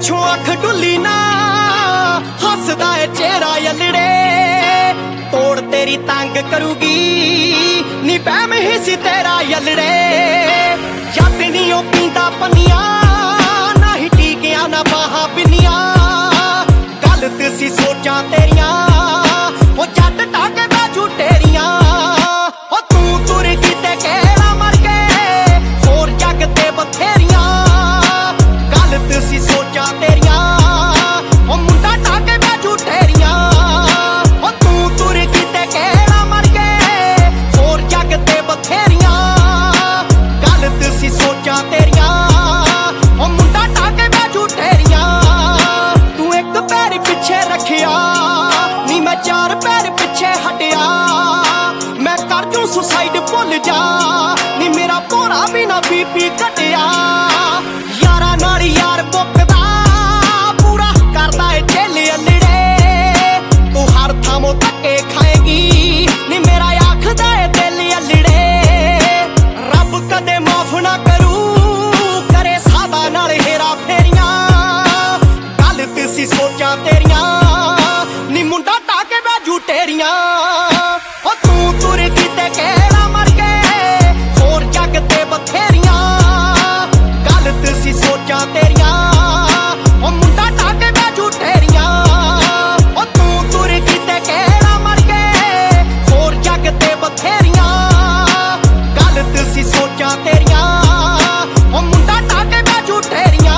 ਪਿੱਛੋਂ ਅੱਖ ਡੁੱਲੀ ਨਾ ਹੱਸਦਾ ਏ ਚਿਹਰਾ ਯਲੜੇ ਤੋੜ ਤੇਰੀ ਤੰਗ ਕਰੂਗੀ ਨੀ ਬਹਿਮ ਹੀ ਸੀ ਤੇਰਾ ਯਲੜੇ ਜੱਟ ਨੀ ਉਹ ਪੀਂਦਾ ਪੰਨੀਆਂ ਨਾ ਹੀ ਟੀਕਿਆਂ ਨਾ ਬਾਹਾਂ ਪਿੰਨੀਆਂ ਗਲਤ ਸੀ ਸੋਚਾਂ ਤੇਰੀਆਂ ਉਹ ਜੱਟ ਟਾਕਦਾ ਝੂਟੇਰੀਆਂ ਉਹ ਤੂੰ ਤੁਰ ਗਈ ਤੇ ਕਿਹੜਾ ਮਰ ਗਏ ਹੋਰ ਜੱਗ ਤੇ ਬਥੇਰੀਆਂ ਗਲਤ ਸੀ ਸੋਚਾਂ ਤੇਰੀਆਂ ਉਹ ਮੁੰਡਾ ਟਾਕਦਾ ਝੂਟੇਰੀਆਂ ਉਹ ਤੂੰ ਤੁਰ ਗਈ ਤੇ ਕਿਹੜਾ ਮਰ ਗਏ ਹੋਰ ਜੱਗ ਤੇ ਬਥੇਰੀਆਂ ਗਲਤ ਸੀ ਸੋਚਾਂ ਤੇਰੀਆਂ ਉਹ ਮੁੰਡਾ ਟਾਕਦਾ ਝੂਟੇਰੀਆਂ ਤੂੰ ਇੱਕ ਪੈਰ ਪਿੱਛੇ ਰੱਖਿਆ ਨੀ ਮੈਂ ਚਾਰ ਪੈਰ ਪਿੱਛੇ ਹਟਿਆ ਮੈਂ ਕਰ ਜੂ ਸੁਸਾਈਡ ਭੁੱਲ ਜਾ ਨੀ ਮੇਰਾ ਭੋਰਾ ਵੀ ਨਾ ਬੀਪੀ ਘਟਿਆ ਯਾਰਾਂ ਨਾਲ ਯਾਰ ਬੁੱਕਦਾ ਪੂਰਾ ਕਰਦਾ ਏ ਝੇਲੇ ਅਲੜੇ ਤੂੰ ਹਰ ਥਾਂੋਂ ਧੱਕੇ ਖਾਏਗੀ ਨੀ ਮੇਰਾ ਆਖਦਾ ਏ ਦਿਲ ਅਲੜੇ ਰੱਬ ਕਦੇ ਮਾਫ ਨਾ ਕਰੂ ਕਰੇ ਸਾਦਾ ਨਾਲ ਹੇਰਾ ਫੇਰੀਆਂ ਗਲਤ ਸੀ ਸੋਚਾਂ ਤੇਰੀਆਂ ਨੀ ਮੁੰਡਾ ਟਾਕੇ ਦਾ ਝੂਟੇਰੀਆਂ ਉਹ ਤੂੰ ਤੁਰ ਗਈ ਤੇ ਕਿਹੜਾ ਮਰ ਗਏ ਹੋਰ ਜੱਗ ਤੇ ਬਥੇਰੀਆਂ ਗਲਤ ਸੀ ਸੋਚਾਂ ਤੇਰੀਆਂ ਉਹ ਮੁੰਡਾ ਟਾਕੇ ਦਾ ਝੂਟੇਰੀਆਂ ਉਹ ਤੂੰ ਤੁਰ ਗਈ ਤੇ ਕਿਹੜਾ ਮਰ ਗਏ ਹੋਰ ਜੱਗ ਤੇ ਬਥੇਰੀਆਂ ਗਲਤ ਸੀ ਸੋਚਾਂ ਤੇਰੀਆਂ ਉਹ ਮੁੰਡਾ ਟਾਕੇ ਦਾ ਝੂਟੇਰੀਆਂ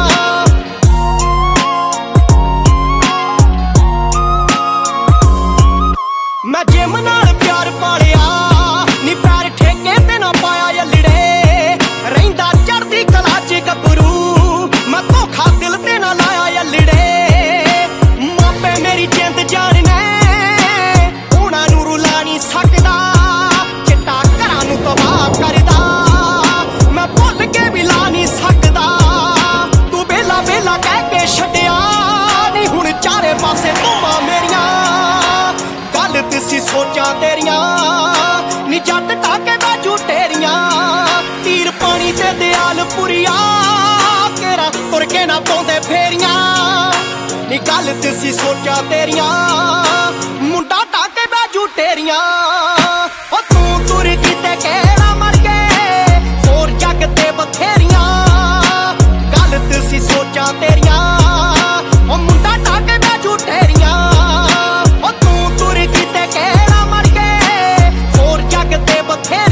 ਮੈਂ ਜਿਮ ਨਾਲ ਪਿਆਰ ਪਾਲਿਆ ਨੀ ਪੈਰ ਠੇਕੇ ਤੇ ਨਾ ਪਾਇਆ ਯਲੜੇ ਰਹਿੰਦਾ ਚੜਦੀ ਕਲਾ ਚ ਗੱਭਰੂ ਮੈਂ ਧੋਖਾ ਦਿਲ ਤੇ ਨਾ ਲਾਇਆ ਯਲੜੇ ਮਾਪੇ ਮੇਰੀ ਜਿੰਦ ਜਾਨ ਨੇ ਉਹਨਾਂ ਨੂੰ ਰੁਲਾ ਨਹੀਂ ਸਕਦਾ ਚਿੱਟਾ ਘਰਾਂ ਨੂੰ ਤਬਾਹ ਕਰਦਾ ਮੈਂ ਭੁੱਲ ਕੇ ਵੀ ਲਾ ਨਹੀਂ ਸਕਦਾ ਤੂੰ ਬੇਲਾ ਬੇਲਾ ਕਹਿ ਕੇ ਛੱਡਿਆ ਨੀ ਹੁਣ ਚਾਰੇ ਪਾਸੇ ਧੂਮਾਂ ਮੇਰੀਆਂ ਗਲਤ ਸੀ ਸੋਚਾਂ ਤੇਰੀਆਂ ਨੀ ਜੱਟ ਟਾਕੇ ਦਾ ਝੂਟੇਰੀਆਂ ਤੀਰ ਪਾਣੀ ਤੇ ਦਿਆਲ ਪੁਰੀਆ ਕੇਰਾ ਤੁਰ ਕੇ ਨਾ ਪਾਉਂਦੇ ਫੇਰੀਆਂ ਨੀ ਗਲਤ ਸੀ ਸੋਚਾਂ ਤੇਰੀਆਂ ਮੁੰਡਾ ਟਾਕੇ ਦਾ ਝੂਟੇਰੀਆਂ ਉਹ ਤੂੰ ਤੁਰ ਗਈ ਤੇ ਕਿਹੜਾ ਮਰ ਗਏ ਹੋਰ ਜੱਗ ਤੇ ਬਥੇਰੀਆਂ ਗਲਤ ਸੀ ਸੋਚਾਂ ਤੇਰੀਆਂ ਉਹ ਮੁੰਡਾ ਟਾਕੇ ਦਾ ਝੂਟੇਰੀਆਂ ਉਹ ਤੂੰ ਤੁਰ ਗਈ ਤੇ ਕਿਹੜਾ ਮਰ ਗਏ ਹੋਰ ਜੱਗ ਤੇ ਬਥੇਰੀਆਂ